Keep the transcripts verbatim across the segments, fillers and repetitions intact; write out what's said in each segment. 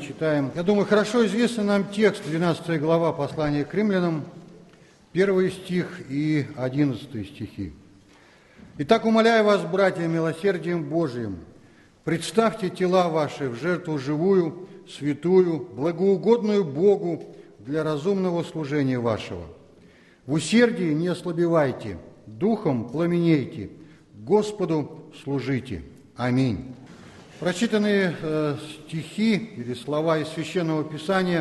читаем. Я думаю, хорошо известный нам текст, двенадцатая глава послания к римлянам, первый стих и одиннадцатый стихи. «Итак, умоляю вас, братья, милосердием Божиим, представьте тела ваши в жертву живую, святую, благоугодную Богу для разумного служения вашего. В усердии не ослабевайте, духом пламенейте, Господу служите. Аминь». Прочитанные э, стихи или слова из Священного Писания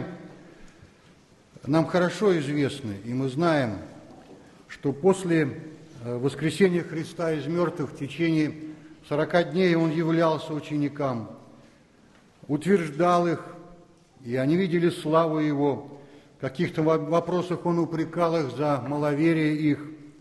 нам хорошо известны, и мы знаем, что после э, воскресения Христа из мертвых в течение сорока дней Он являлся ученикам, утверждал их, и они видели славу Его. В каких-то вопросах Он упрекал их за маловерие их.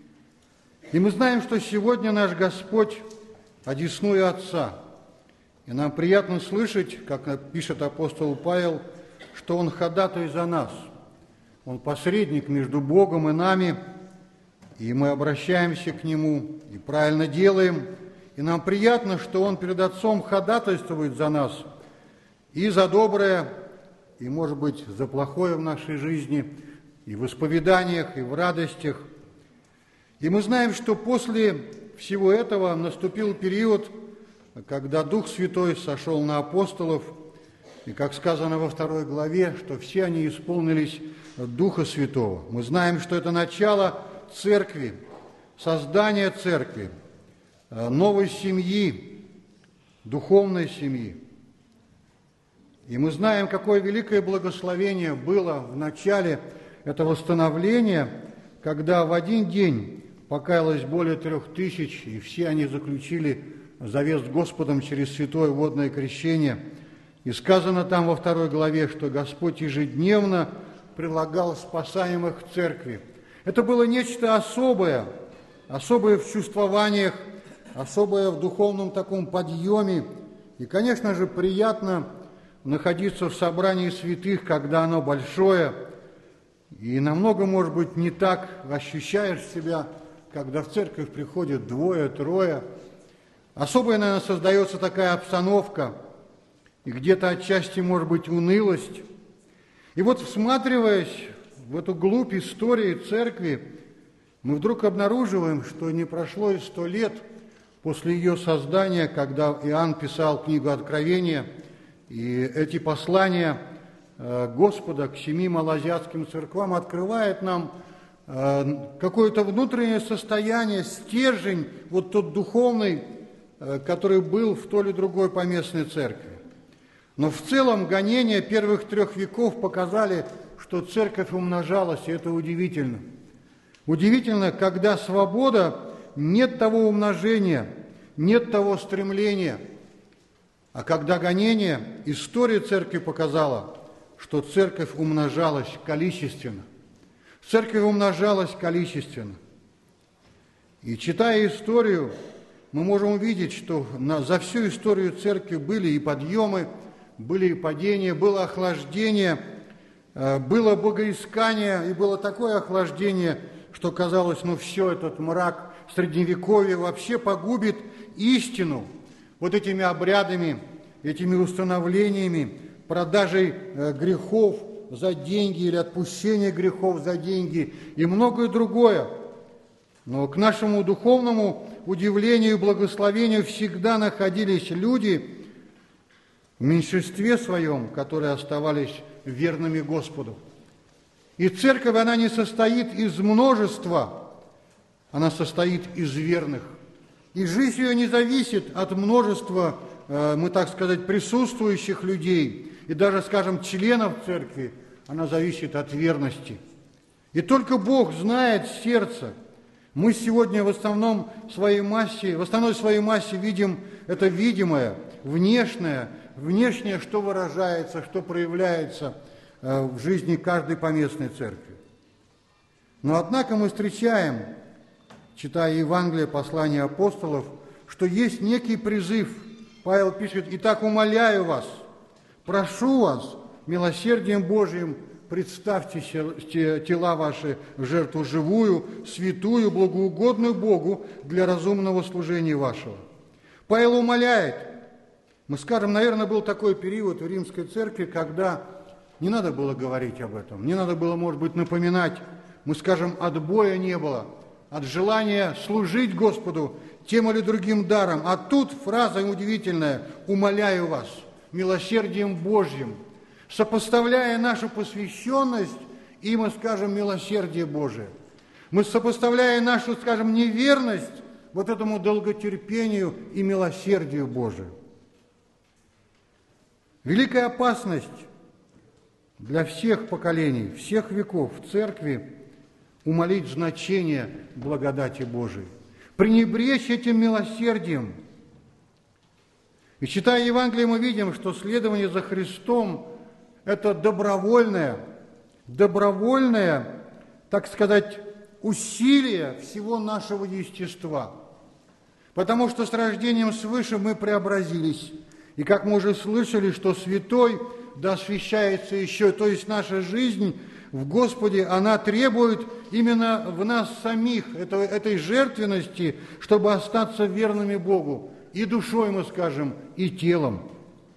И мы знаем, что сегодня наш Господь одесную Отца. И нам приятно слышать, как пишет апостол Павел, что Он ходатай за нас. Он посредник между Богом и нами, и мы обращаемся к Нему и правильно делаем. И нам приятно, что Он перед Отцом ходатайствует за нас и за доброе, и, может быть, за плохое в нашей жизни, и в исповеданиях, и в радостях. И мы знаем, что после всего этого наступил период, когда Дух Святой сошел на апостолов, и, как сказано во второй главе, что все они исполнились Духа Святого. Мы знаем, что это начало церкви, создание церкви, новой семьи, духовной семьи. И мы знаем, какое великое благословение было в начале этого становления, когда в один день покаялось более трех тысяч, и все они заключили завет с Господом через святое водное крещение. И сказано там во второй главе, что Господь ежедневно прилагал спасаемых к церкви. Это было нечто особое, особое в чувствованиях, особое в духовном таком подъеме. И, конечно же, приятно находиться в собрании святых, когда оно большое, и намного, может быть, не так ощущаешь себя, когда в церковь приходит двое, трое. Особая, наверное, создается такая обстановка, и где-то отчасти, может быть, унылость. И вот, всматриваясь в эту глубь истории церкви, мы вдруг обнаруживаем, что не прошло и сто лет после ее создания, когда Иоанн писал книгу Откровения, и эти послания Господа к семи малоазиатским церквам открывает нам какое-то внутреннее состояние, стержень, вот тот духовный, который был в той или другой поместной церкви. Но в целом гонения первых трех веков показали, что церковь умножалась, и это удивительно. Удивительно, когда свобода, нет того умножения, нет того стремления. А когда гонение, история церкви показала, что церковь умножалась количественно. Церковь умножалась количественно. И читая историю, мы можем увидеть, что на, за всю историю церкви были и подъемы, были и падения, было охлаждение, было богоискание, и было такое охлаждение, что казалось, ну все, этот мрак Средневековья вообще погубит истину вот этими обрядами, этими установлениями, продажей грехов за деньги или отпущение грехов за деньги и многое другое. Но к нашему духовному удивлению и благословению всегда находились люди в меньшинстве своем, которые оставались верными Господу. И церковь, она не состоит из множества, она состоит из верных. И жизнь ее не зависит от множества, мы так сказать, присутствующих людей, и даже, скажем, членов церкви, она зависит от верности. И только Бог знает сердце. Мы сегодня в основном своей массе, в основной своей массе видим это видимое, внешнее, внешнее, что выражается, что проявляется в жизни каждой поместной церкви. Но однако мы встречаем, читая Евангелие, послания апостолов, что есть некий призыв. Павел пишет: «Итак, умоляю вас, прошу вас, милосердием Божиим, представьте тела ваши в жертву живую, святую, благоугодную Богу для разумного служения вашего». Павел умоляет, Мы скажем, наверное, был такой период в Римской Церкви, когда не надо было говорить об этом, не надо было, может быть, напоминать. Мы скажем, отбоя не было, от желания служить Господу тем или другим даром. А тут фраза удивительная: «Умоляю вас милосердием Божьим», сопоставляя нашу посвященность и, мы скажем, милосердие Божие. Мы сопоставляя нашу, скажем, неверность вот этому долготерпению и милосердию Божию. Великая опасность для всех поколений, всех веков в церкви умалить значение благодати Божией, пренебречь этим милосердием. И читая Евангелие, мы видим, что следование за Христом – это добровольное, добровольное, так сказать, усилие всего нашего естества. Потому что с рождением свыше мы преобразились. И как мы уже слышали, что святой да освящается еще, то есть наша жизнь в Господе, она требует именно в нас самих этой, этой жертвенности, чтобы остаться верными Богу, и душой, мы скажем, и телом.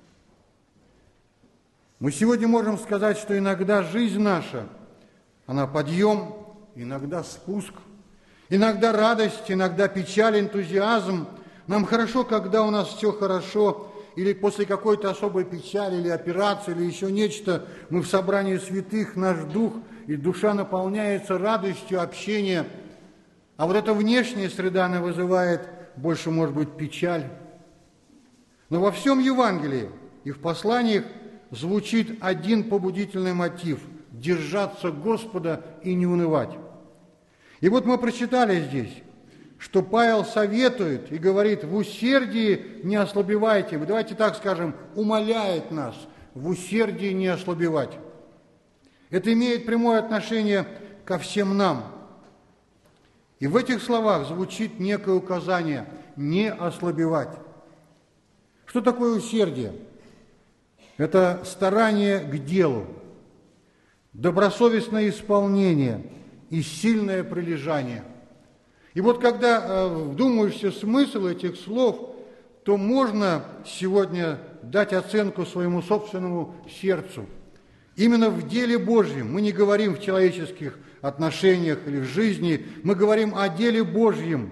Мы сегодня можем сказать, что иногда жизнь наша, она подъем, иногда спуск, иногда радость, иногда печаль, энтузиазм. Нам хорошо, когда у нас все хорошо, или после какой-то особой печали, или операции, или еще нечто, мы в собрании святых, наш дух и душа наполняется радостью общения. А вот эта внешняя среда, она вызывает больше, может быть, печаль. Но во всем Евангелии и в посланиях звучит один побудительный мотив – держаться Господа и не унывать. И вот мы прочитали здесь, что Павел советует и говорит: в усердии не ослабевайте. Давайте так скажем, умоляет нас в усердии не ослабевать. Это имеет прямое отношение ко всем нам. И в этих словах звучит некое указание не ослабевать. Что такое усердие? Это старание к делу, добросовестное исполнение и сильное прилежание. И вот когда э, вдумаешься в смысл этих слов, то можно сегодня дать оценку своему собственному сердцу. Именно в деле Божьем, мы не говорим в человеческих отношениях или в жизни, мы говорим о деле Божьем.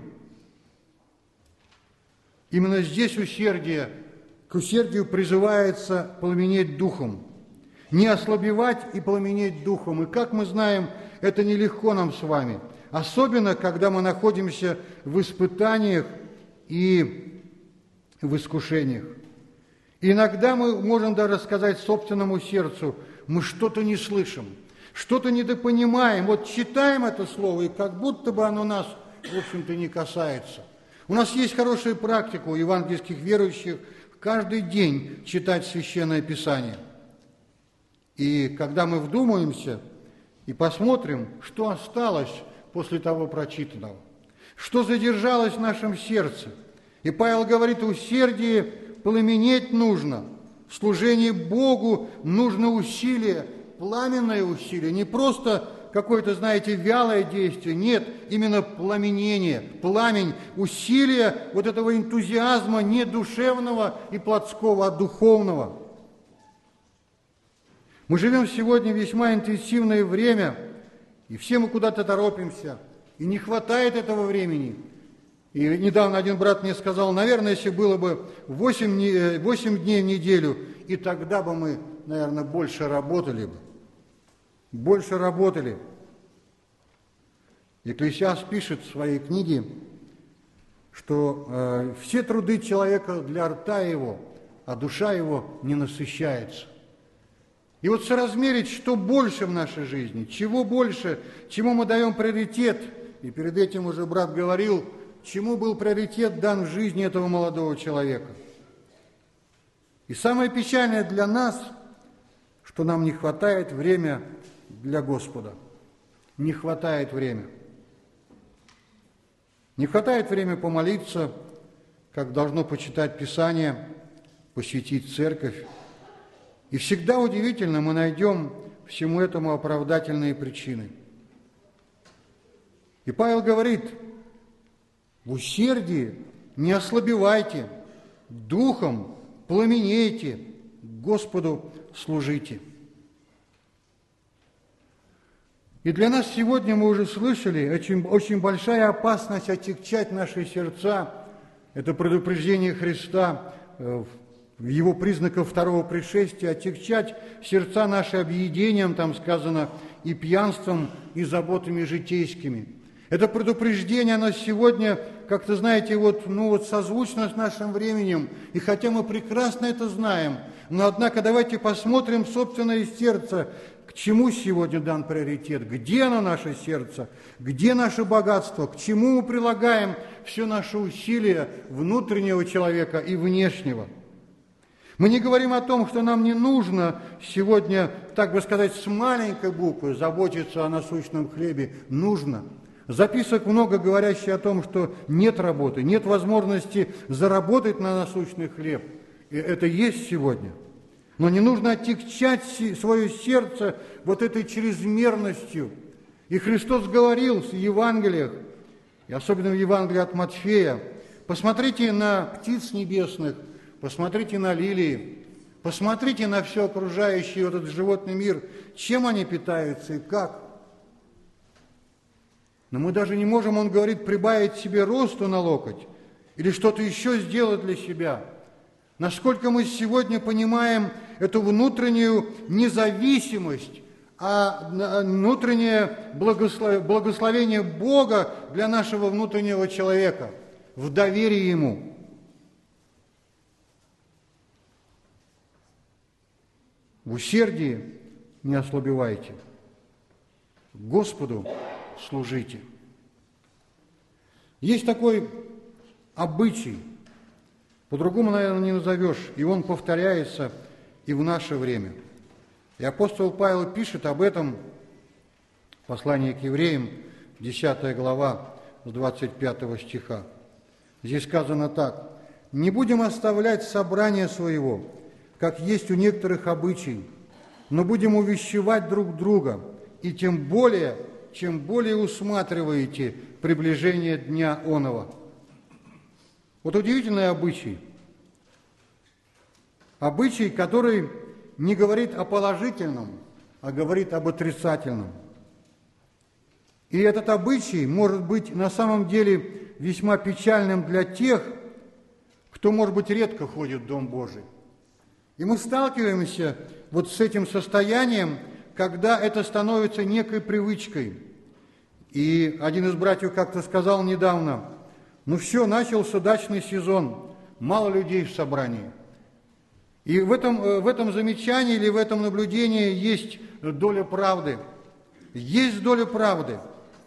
Именно здесь усердие, к усердию призывается пламенеть духом, не ослабевать и пламенеть духом. И как мы знаем, это нелегко нам с вами. Особенно, когда мы находимся в испытаниях и в искушениях. Иногда мы можем даже сказать собственному сердцу: мы что-то не слышим, что-то недопонимаем. Вот читаем это слово, и как будто бы оно нас, в общем-то, не касается. У нас есть хорошая практика у евангельских верующих каждый день читать Священное Писание. И когда мы вдумаемся и посмотрим, что осталось после того прочитанного, что задержалось в нашем сердце. И Павел говорит, усердие пламенеть нужно, в служении Богу нужно усилие, пламенное усилие, не просто какое-то, знаете, вялое действие, нет, именно пламенение, пламень, усилие вот этого энтузиазма не душевного и плотского, а духовного. Мы живем сегодня в весьма интенсивное время, и все мы куда-то торопимся, и не хватает этого времени. И недавно один брат мне сказал, наверное, если было бы восемь, восемь дней в неделю, и тогда бы мы, наверное, больше работали бы. Больше работали. Екклесиаст пишет в своей книге, что э, все труды человека для рта его, а душа его не насыщается. И вот соразмерить, что больше в нашей жизни, чего больше, чему мы даем приоритет. И перед этим уже брат говорил, чему был приоритет дан в жизни этого молодого человека. И самое печальное для нас, что нам не хватает времени для Господа. Не хватает времени. Не хватает времени помолиться, как должно почитать Писание, посетить церковь. И всегда удивительно, мы найдем всему этому оправдательные причины. И Павел говорит, в усердии не ослабевайте, духом пламенейте, Господу служите. И для нас сегодня, мы уже слышали, очень, очень большая опасность отягчать наши сердца. Это предупреждение Христа в его признаках второго пришествия, отягчать сердца наши объедением, там сказано, и пьянством, и заботами житейскими. Это предупреждение, оно сегодня, как-то, знаете, вот, ну, вот созвучно с нашим временем, и хотя мы прекрасно это знаем, но, однако, давайте посмотрим в собственное сердце, к чему сегодня дан приоритет, где оно наше сердце, где наше богатство, к чему мы прилагаем все наши усилия внутреннего человека и внешнего. Мы не говорим о том, что нам не нужно сегодня, так бы сказать, с маленькой буквы заботиться о насущном хлебе. Нужно. Записок много, говорящих о том, что нет работы, нет возможности заработать на насущный хлеб. И это есть сегодня. Но не нужно отягчать свое сердце вот этой чрезмерностью. И Христос говорил в Евангелиях, и особенно в Евангелии от Матфея, посмотрите на птиц небесных, посмотрите на лилии, посмотрите на все окружающий этот животный мир, чем они питаются и как. Но мы даже не можем, он говорит, прибавить себе росту на локоть или что-то еще сделать для себя. Насколько мы сегодня понимаем эту внутреннюю независимость, а внутреннее благословение Бога для нашего внутреннего человека в доверии Ему. В усердии не ослабевайте, Господу служите. Есть такой обычай, по-другому, наверное, не назовешь, и он повторяется и в наше время. И апостол Павел пишет об этом в послании к евреям, десятая глава, с двадцать пятого стиха. Здесь сказано так: «Не будем оставлять собрание своего, как есть у некоторых обычай, но будем увещевать друг друга, и тем более, чем более усматриваете приближение дня оного». Вот удивительный обычай. Обычай, который не говорит о положительном, а говорит об отрицательном. И этот обычай может быть на самом деле весьма печальным для тех, кто, может быть, редко ходит в Дом Божий. И мы сталкиваемся вот с этим состоянием, когда это становится некой привычкой. И один из братьев как-то сказал недавно: ну все, начался дачный сезон, мало людей в собрании. И в этом, в этом замечании или в этом наблюдении есть доля правды. Есть доля правды.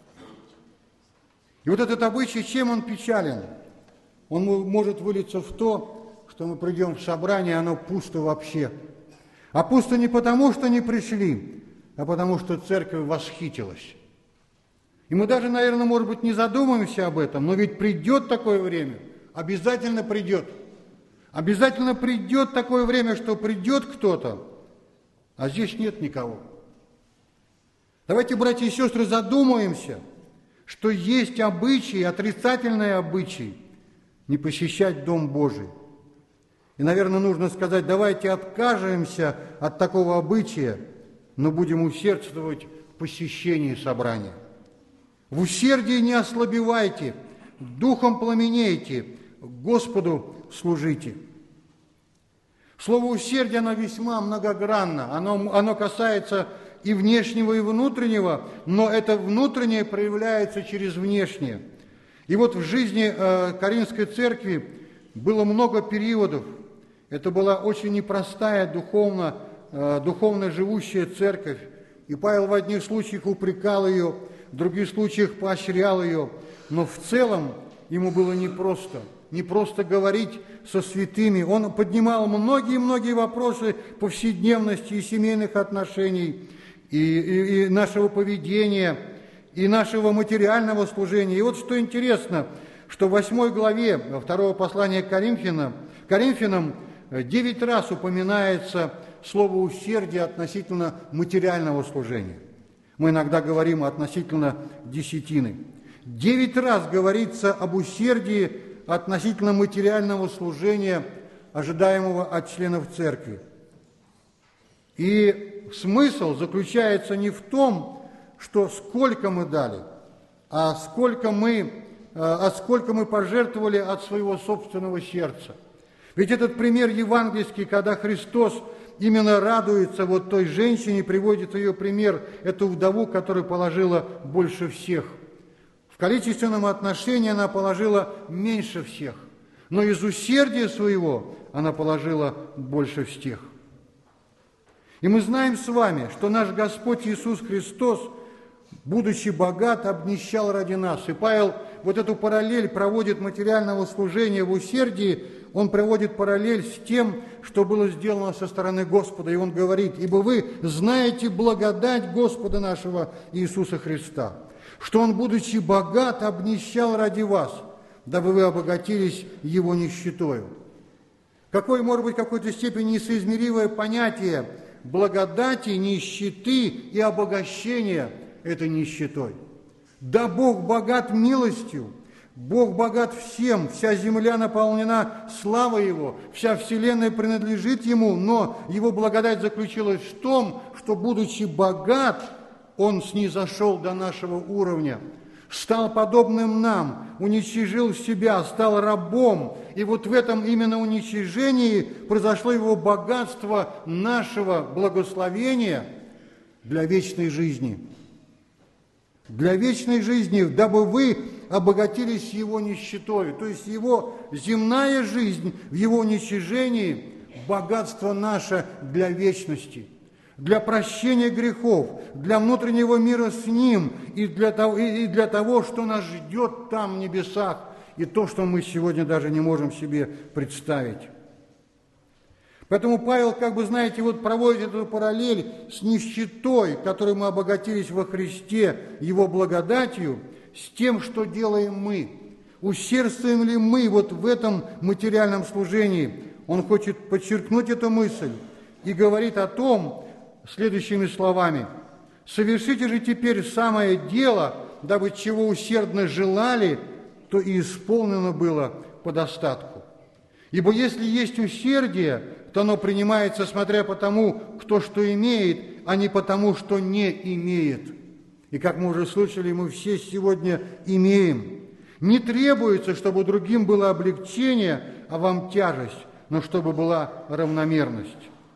И вот этот обычай, чем он печален? Он может вылиться в то, что мы придем в собрание, оно пусто вообще. А пусто не потому, что не пришли, а потому, что церковь восхитилась. И мы даже, наверное, может быть, не задумаемся об этом, но ведь придет такое время, обязательно придет. Обязательно придет такое время, что придет кто-то, а здесь нет никого. Давайте, братья и сестры, задумаемся, что есть обычаи, отрицательные обычаи, не посещать Дом Божий. И, наверное, нужно сказать: давайте откажемся от такого обычая, но будем усердствовать в посещении собрания. В усердии не ослабевайте, духом пламенейте, Господу служите. Слово «усердие» оно весьма многогранно, оно, оно касается и внешнего, и внутреннего, но это внутреннее проявляется через внешнее. И вот в жизни э, Коринфской церкви было много периодов. Это была очень непростая духовно, э, духовно живущая церковь. И Павел в одних случаях упрекал ее, в других случаях поощрял ее. Но в целом ему было непросто. Не просто говорить со святыми. Он поднимал многие-многие вопросы повседневности и семейных отношений, и, и, и нашего поведения, и нашего материального служения. И вот что интересно, что в восьмой главе второго послания к Коринфянам, Коринфянам девять раз упоминается слово «усердие» относительно материального служения. Мы иногда говорим относительно десятины. Девять раз говорится об усердии относительно материального служения ожидаемого от членов церкви. И смысл заключается не в том, что сколько мы дали, а сколько мы, а сколько мы пожертвовали от своего собственного сердца. Ведь этот пример евангельский, когда Христос именно радуется вот той женщине, приводит ее пример, эту вдову, которая положила больше всех. В количественном отношении она положила меньше всех, но из усердия своего она положила больше всех. И мы знаем с вами, что наш Господь Иисус Христос, будучи богат, обнищал ради нас. И Павел вот эту параллель проводит материального служения в усердии, он проводит параллель с тем, что было сделано со стороны Господа. И он говорит: «Ибо вы знаете благодать Господа нашего Иисуса Христа, что Он, будучи богат, обнищал ради вас, дабы вы обогатились Его нищетою». Какое, может быть, в какой-то степени несоизмеримое понятие благодати, нищеты и обогащения этой нищетой. Да, Бог богат милостью, Бог богат всем, вся земля наполнена славой Его, вся вселенная принадлежит Ему, но Его благодать заключилась в том, что, будучи богат, Он снизошел до нашего уровня, стал подобным нам, уничижил себя, стал рабом. И вот в этом именно уничижении произошло Его богатство нашего благословения для вечной жизни. Для вечной жизни, дабы вы обогатились Его нищетой. То есть Его земная жизнь в Его уничижении – богатство наше для вечности, для прощения грехов, для внутреннего мира с Ним и для того, и для того, что нас ждет там в небесах, и то, что мы сегодня даже не можем себе представить. Поэтому Павел, как бы, знаете, вот проводит эту параллель с нищетой, которой мы обогатились во Христе, Его благодатью, с тем, что делаем мы. Усердствуем ли мы вот в этом материальном служении? Он хочет подчеркнуть эту мысль и говорит о том следующими словами: «Совершите же теперь самое дело, дабы чего усердно желали, то и исполнено было по достатку. Ибо если есть усердие, то оно принимается, смотря по тому, кто что имеет, а не по тому, что не имеет». И как мы уже слышали, мы все сегодня имеем. Не требуется, чтобы другим было облегчение, а вам тяжесть, но чтобы была равномерность.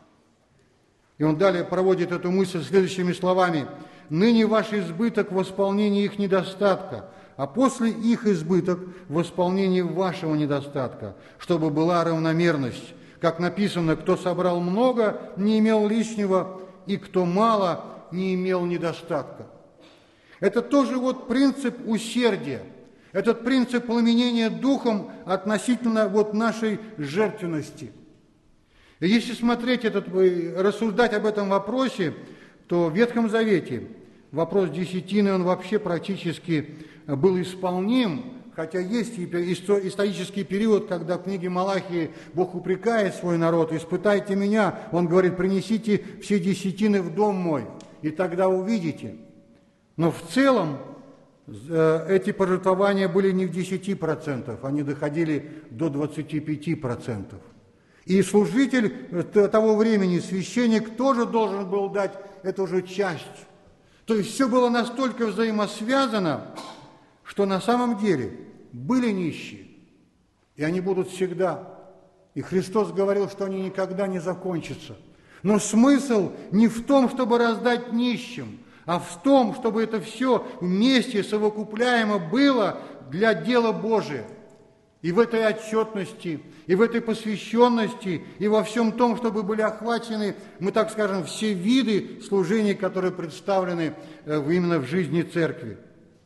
И он далее проводит эту мысль следующими словами: «Ныне ваш избыток в восполнении их недостатка, а после их избыток в восполнении вашего недостатка, чтобы была равномерность. Как написано: кто собрал много, не имел лишнего, и кто мало, не имел недостатка». Это тоже вот принцип усердия, этот принцип пламенения духом относительно вот нашей жертвенности. И если смотреть, этот, рассуждать об этом вопросе, то в Ветхом Завете вопрос десятины, он вообще практически был исполним, хотя есть исторический период, когда в книге Малахии Бог упрекает свой народ: «Испытайте меня», он говорит: «принесите все десятины в дом мой, и тогда увидите». Но в целом эти пожертвования были не в десяти процентах, они доходили до двадцати пяти процентов. И служитель того времени, священник, тоже должен был дать эту же часть. То есть все было настолько взаимосвязано, что на самом деле были нищие, и они будут всегда. И Христос говорил, что они никогда не закончатся. Но смысл не в том, чтобы раздать нищим, а в том, чтобы это все вместе совокупляемо было для дела Божия. И в этой отчетности, и в этой посвященности, и во всем том, чтобы были охвачены, мы так скажем, все виды служений, которые представлены именно в жизни церкви.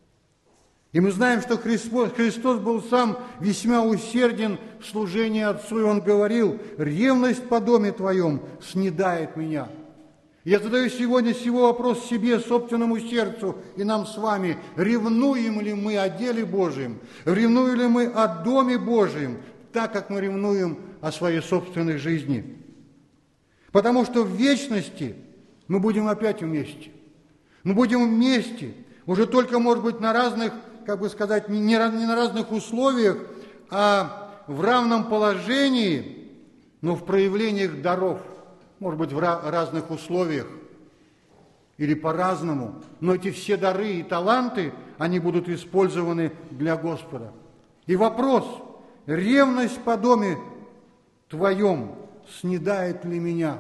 И мы знаем, что Христос, Христос был сам весьма усерден в служении Отцу, и Он говорил: «Ревность по доме Твоем снедает меня». Я задаю сегодня сего вопрос себе, собственному сердцу, и нам с вами: ревнуем ли мы о деле Божьем, ревнуем ли мы о Доме Божьем, так как мы ревнуем о своей собственной жизни? Потому что в вечности мы будем опять вместе. Мы будем вместе, уже только, может быть, на разных, как бы сказать, не на разных условиях, а в равном положении, но в проявлениях даров, может быть, в разных условиях или по-разному, но эти все дары и таланты, они будут использованы для Господа. И вопрос: ревность по доме Твоем снедает ли меня?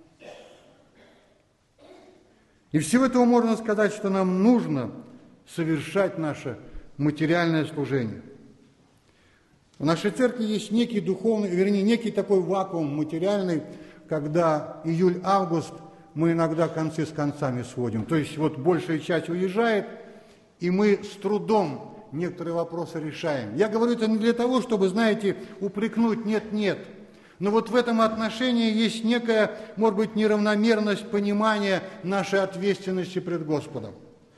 И всего этого можно сказать, что нам нужно совершать наше материальное служение. В нашей церкви есть некий духовный, вернее, некий такой вакуум материальный, когда июль-август мы иногда концы с концами сводим. То есть вот большая часть уезжает, и мы с трудом некоторые вопросы решаем. Я говорю это не для того, чтобы, знаете, упрекнуть, нет-нет. Но вот в этом отношении есть некая, может быть, неравномерность понимания нашей ответственности пред Господом.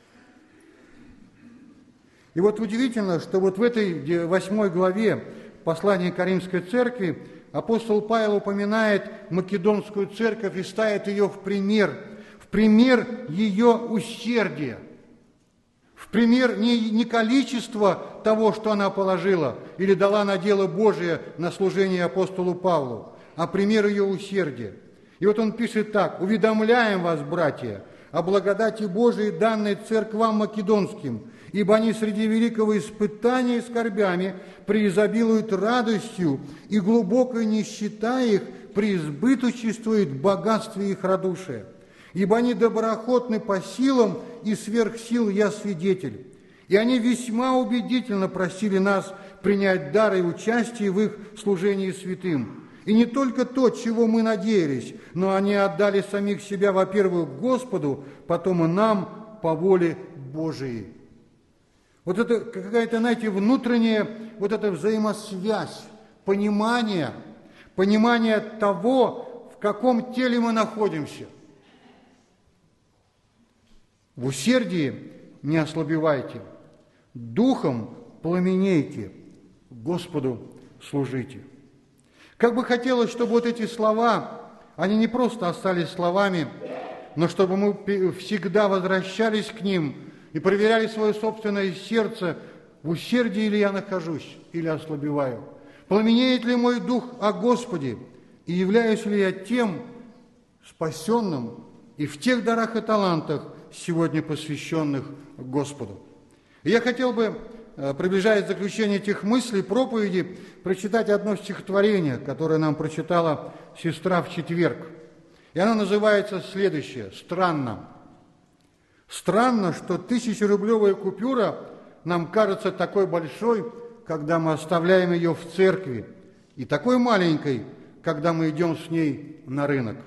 И вот удивительно, что вот в этой восьмой главе послания к Римской церкви апостол Павел упоминает Македонскую церковь и ставит ее в пример, в пример ее усердия, в пример не, не количества того, что она положила или дала на дело Божие на служение апостолу Павлу, а пример ее усердия. И вот он пишет так: «Уведомляем вас, братья, о благодати Божией, данной церквам македонским, ибо они среди великого испытания и скорбями преизобилуют радостью, и глубокой нищета их преизбыточествует в богатстве их радушия. Ибо они доброохотны по силам, и сверх сил я свидетель. И они весьма убедительно просили нас принять дар и участие в их служении святым. И не только то, чего мы надеялись, но они отдали самих себя, во-первых, Господу, потом и нам по воле Божией». Вот это какая-то, знаете, внутренняя вот эта взаимосвязь, понимание, понимание того, в каком теле мы находимся. В усердии не ослабевайте, духом пламенейте, Господу служите. Как бы хотелось, чтобы вот эти слова, они не просто остались словами, но чтобы мы всегда возвращались к ним и проверяли свое собственное сердце, в усердии ли я нахожусь или ослабеваю. Пламенеет ли мой дух о Господе, и являюсь ли я тем спасенным и в тех дарах и талантах, сегодня посвященных Господу. И я хотел бы, приближаясь к заключению этих мыслей, проповеди, прочитать одно стихотворение, которое нам прочитала сестра в четверг. И оно называется следующее: «Странно». Странно, что тысячерублевая купюра нам кажется такой большой, когда мы оставляем ее в церкви, и такой маленькой, когда мы идем с ней на рынок.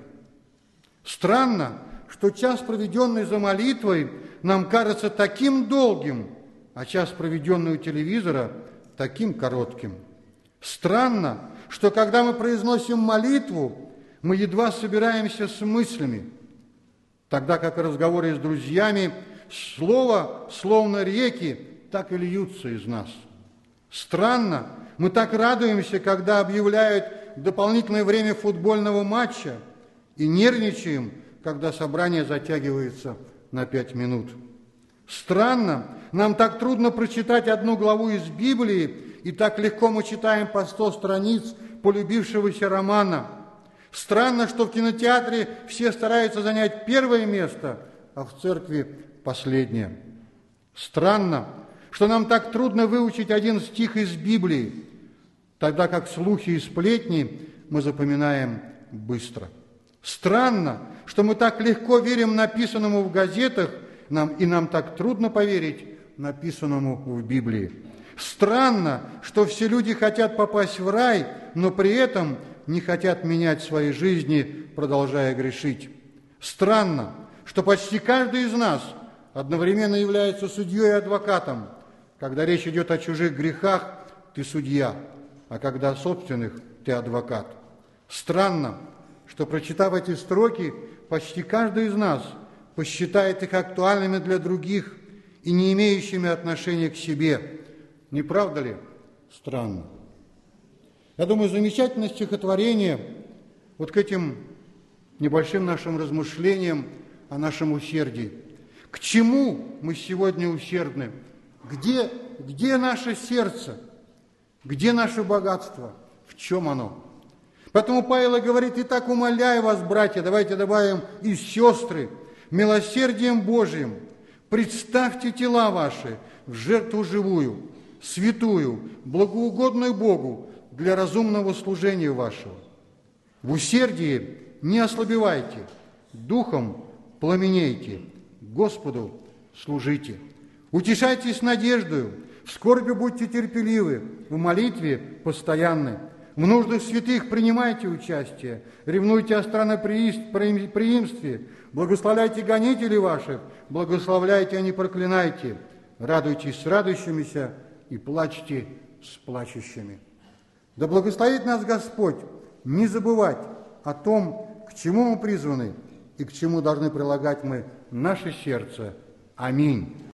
Странно, что час, проведенный за молитвой, нам кажется таким долгим, а час, проведенный у телевизора, таким коротким. Странно, что когда мы произносим молитву, мы едва собираемся с мыслями, тогда как в разговоре с друзьями слово, словно реки, так и льются из нас. Странно, мы так радуемся, когда объявляют дополнительное время футбольного матча, и нервничаем, когда собрание затягивается на пять минут. Странно, нам так трудно прочитать одну главу из Библии, и так легко мы читаем по сто страниц полюбившегося романа. Странно, что в кинотеатре все стараются занять первое место, а в церкви последнее. Странно, что нам так трудно выучить один стих из Библии, тогда как слухи и сплетни мы запоминаем быстро. Странно, что мы так легко верим написанному в газетах, нам, и нам так трудно поверить написанному в Библии. Странно, что все люди хотят попасть в рай, но при этом не хотят менять свои жизни, продолжая грешить. Странно, что почти каждый из нас одновременно является судьей и адвокатом. Когда речь идет о чужих грехах, ты судья, а когда о собственных, ты адвокат. Странно, что, прочитав эти строки, почти каждый из нас посчитает их актуальными для других и не имеющими отношения к себе. Не правда ли? Странно. Я думаю, замечательное стихотворение вот к этим небольшим нашим размышлениям о нашем усердии. К чему мы сегодня усердны? Где, где наше сердце? Где наше богатство? В чем оно? Поэтому Павел и говорит: «Итак, умоляю вас, братья», давайте добавим и сестры, милосердием Божиим, представьте тела ваши в жертву живую, святую, благоугодную Богу для разумного служения вашего. В усердии не ослабевайте, духом пламенейте, Господу служите. Утешайтесь надеждою, в скорби будьте терпеливы, в молитве постоянны. В нуждах святых принимайте участие, ревнуйте о странноприимстве, благословляйте гонителей ваших, благословляйте, а не проклинайте, радуйтесь с радующимися и плачьте с плачущими. Да благословит нас Господь не забывать о том, к чему мы призваны и к чему должны прилагать мы наше сердце. Аминь.